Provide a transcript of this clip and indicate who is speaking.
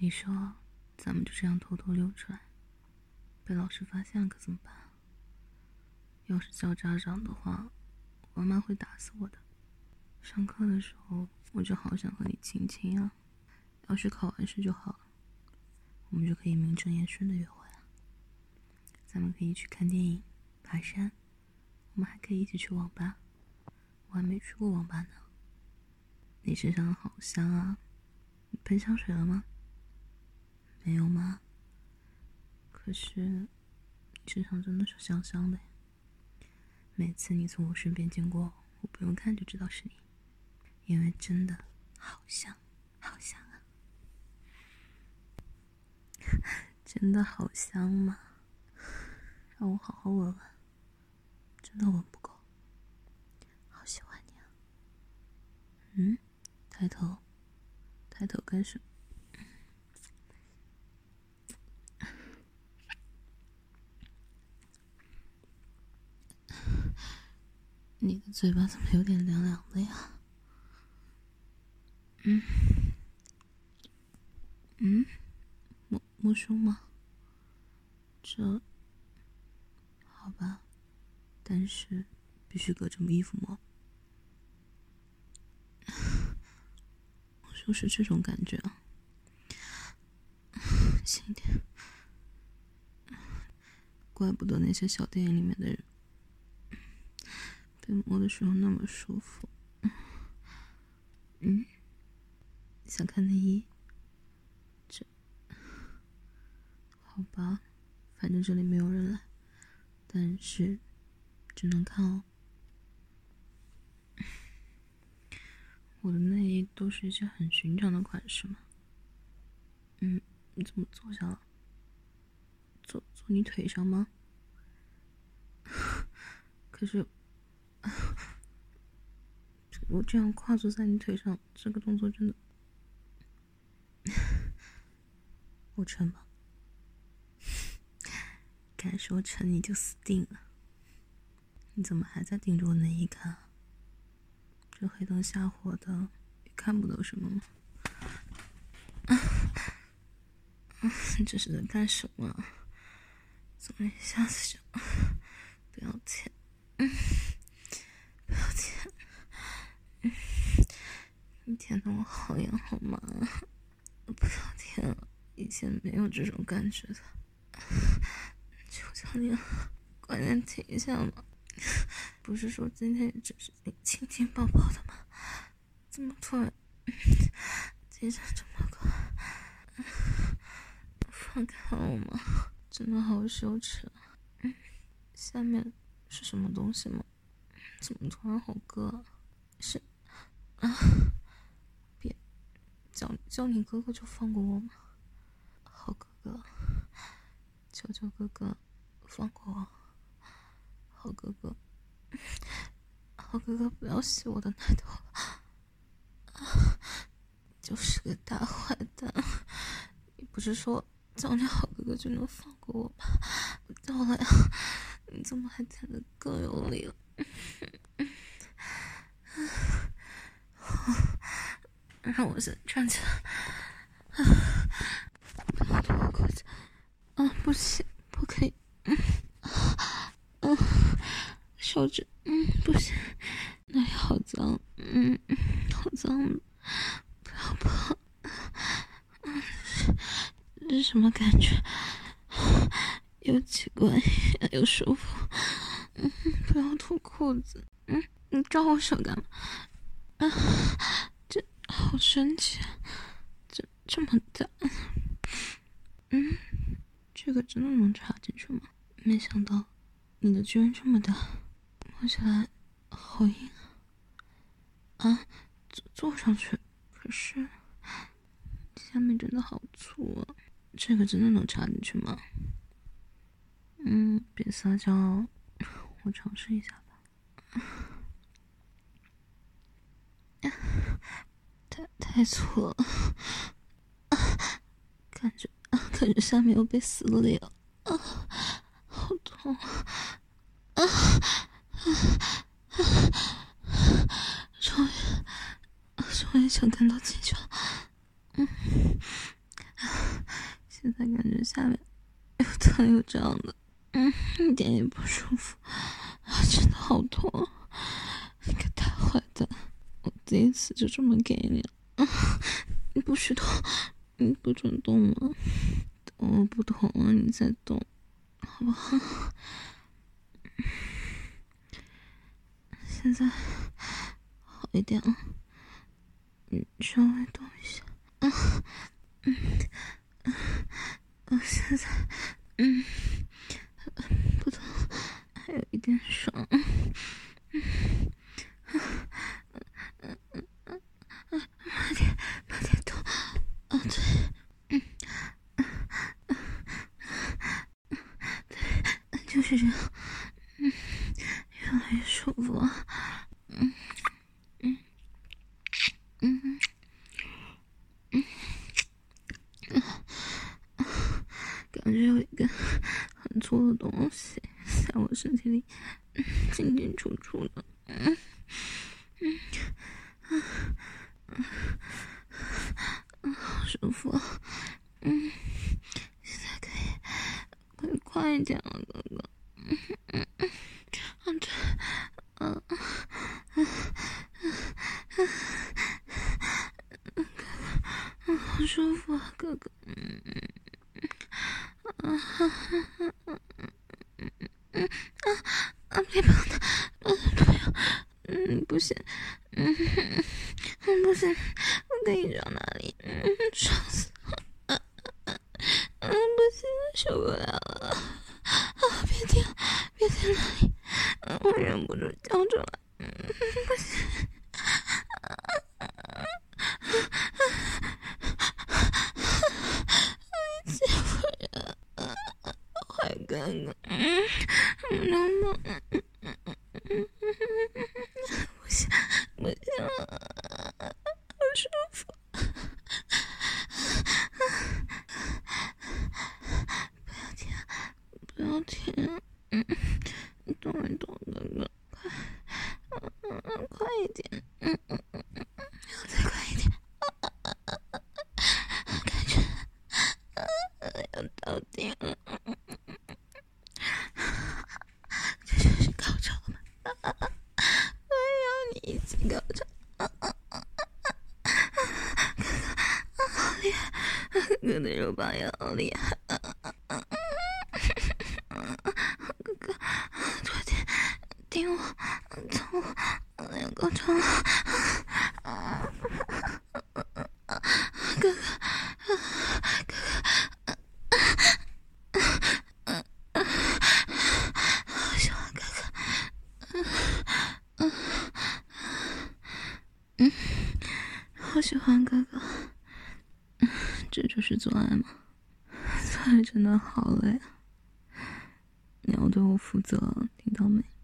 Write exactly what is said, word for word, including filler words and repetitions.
Speaker 1: 你说咱们就这样偷偷溜出来，被老师发现了可怎么办？要是叫家长的话，我妈会打死我的。上课的时候我就好想和你亲亲啊，要是考完试就好了，我们就可以名正言顺的约会了。咱们可以去看电影、爬山，我们还可以一起去网吧。我还没去过网吧呢。你身上好香啊，你喷香水了吗？没有吗？可是你身上真的是香香的呀。每次你从我身边经过，我不用看就知道是你，因为真的好香好香啊。真的好香吗？让我好好闻闻，真的闻不够，好喜欢你啊。嗯，抬头抬头干什么？你的嘴巴怎么有点凉凉的呀？嗯嗯，摸摸胸吗？这好吧，但是必须隔着衣服摸。就是这种感觉啊，轻一点。怪不得那些小电影里面的人被摸的时候那么舒服。嗯，想看内衣？这好吧，反正这里没有人来，但是只能看哦。我的内衣都是一些很寻常的款式嘛。嗯，你怎么坐下了？坐坐你腿上吗？可是我这样跨坐在你腿上，这个动作真的……我沉吗？敢说沉你就死定了。你怎么还在盯着我内衣看啊？这黑灯瞎火的，也看不到什么吗？啊啊、这是在干什么啊？怎么一下子就……不要舔，嗯，不要舔，嗯，你舔得我好痒好麻啊！不要舔了，以前没有这种感觉的。求求你了，快点停一下嘛！不是说今天也只是你亲亲抱抱的吗？怎么突然进展这么快？放开我嘛！真的好羞耻啊！嗯，下面是什么东西吗？怎么突然好硌啊？是啊，别叫叫你哥哥就放过我嘛！好哥哥，求求哥哥放过我！好哥哥，好哥哥，不要吸我的奶头了！啊，就是个大坏蛋！你不是说叫你好哥哥就能放过我吗？我叫了呀，你怎么还舔得更有力了？让我先站起来。不要脱裤子啊！不行，不可以。嗯嗯，手指，嗯，不行，那里好脏，嗯，好脏，不要碰。嗯，这是什么感觉？又奇怪又舒服。嗯，不要脱裤子。嗯，你抓我手干嘛？啊，这好神奇，这这么大。嗯，这个真的能插进去吗？没想到你的居然这么大，摸起来好硬啊！啊，坐坐上去，可是下面真的好粗啊！这个真的能插进去吗？嗯，别撒娇哦，我尝试一下吧。太太粗了，啊，感觉感觉下面又被撕裂了，啊，好痛啊！啊啊！终于，终于想看到进去了，嗯， 现在感觉下面又疼又胀的，嗯，一点也不舒服，啊，真的好痛啊！你个大坏蛋，我第一次就这么给你了，啊，你不许动，你不准动吗？我不动了，你再动，好不好？现在好一点了，你稍微动一下，啊，嗯，我现在，嗯，不疼，还有一点爽，嗯，慢点，慢点动，啊，对，嗯，对，就是这样，嗯，越来越舒服了，嗯，嗯，嗯，嗯，感觉有一个很粗的东西在我身体里进进出出的，嗯，嗯，嗯，嗯，好舒服啊，嗯，现在可以可以快一点了，哥哥，嗯嗯嗯，啊对，嗯嗯嗯嗯嗯，嗯，好舒服啊，哥哥，嗯嗯嗯嗯嗯嗯啊，别碰他，嗯，不要，嗯，不行，嗯嗯，不行，我跟你讲哪里，嗯，爽死了，嗯嗯嗯，不行，受不了了，啊，别停，别停哪里，嗯，我忍不住叫出来，嗯，不行，欺负人，坏哥哥，嗯，流氓，嗯嗯嗯嗯嗯嗯，不行，不行了，好舒服，不要停，不要停，嗯，动一动，哥哥，快，嗯嗯嗯，快一点，嗯嗯嗯嗯嗯，再快一点，感觉，嗯，要到顶了，嗯嗯嗯嗯嗯，这就是高潮吗？我要你一起高潮，啊啊啊啊！哥哥，好厉害，哥哥的肉棒也好厉害，啊啊啊啊！哥哥，快点顶我，疼我，我要高潮了，啊！哥哥，哥哥，好喜欢哥哥，嗯嗯，好喜欢哥哥，这就是做爱吗？做爱真的好累啊！你要对我负责，听到没？